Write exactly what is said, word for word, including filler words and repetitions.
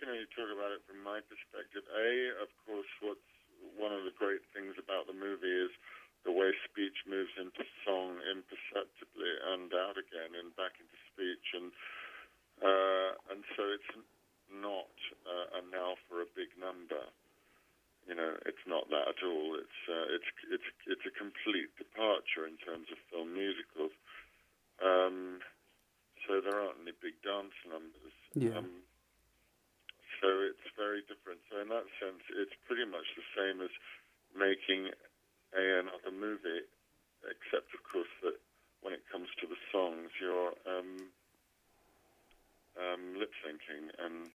can only talk about it from my perspective. A, of course, what's one of the great things about the movie is the way speech moves into song imperceptibly and out again and back into speech, and uh, and so it's not uh, a now for a big number. You know, it's not that at all. It's uh, it's it's it's a complete departure in terms of film musicals. Um, so there aren't any big dance numbers. Yeah. Um, so it's very different. So in that sense, it's pretty much the same as making a, another movie, except of course that when it comes to the songs, you're um, um, lip syncing and